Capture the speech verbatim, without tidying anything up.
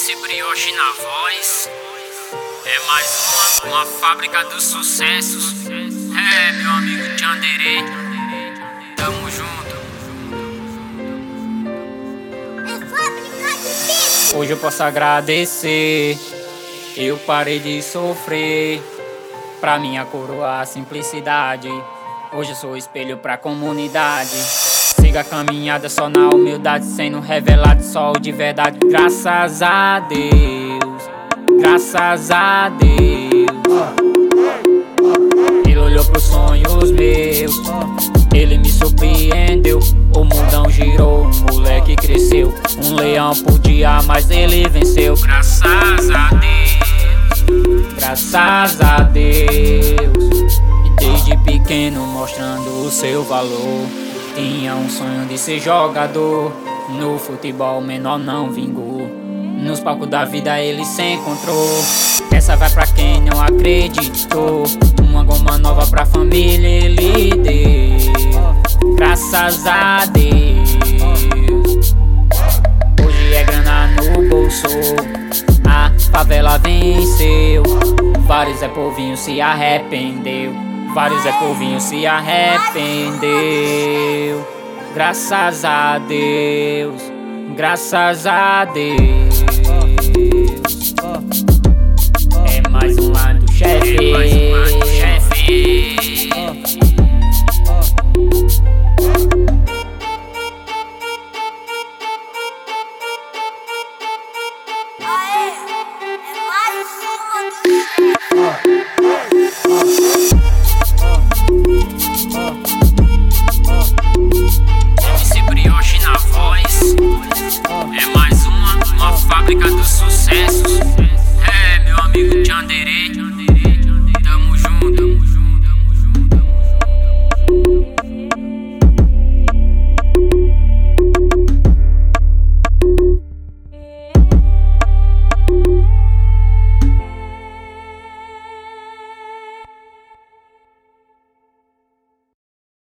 C Brioche na voz. É mais uma, uma fábrica dos sucessos. É, meu amigo Tchanderê, tamo junto. É fábrica de beat. Hoje eu posso agradecer, eu parei de sofrer. Pra minha coroa a simplicidade. Hoje eu sou espelho pra comunidade. Siga a caminhada só na humildade, sendo revelado só o de verdade. Graças a Deus, graças a Deus. Ele olhou pros sonhos meus, ele me surpreendeu. O mundão girou, um moleque cresceu. Um leão podia, mas ele venceu. Graças a Deus, graças a Deus. E desde pequeno mostrando o seu valor. Tinha um sonho de ser jogador. No futebol menor não vingou. Nos palcos da vida ele se encontrou. Essa vai pra quem não acreditou. Uma goma nova pra família ele deu. Graças a Deus. Hoje é grana no bolso, a favela venceu. Vários é povinho se arrependeu. Vários é povinho se arrependeu. Graças a Deus, graças a Deus. É mais um lado, chefe. É mais um lado, chefe. Aê, é mais uma do M C Brioche na voz. É mais uma, uma fábrica dos sucessos.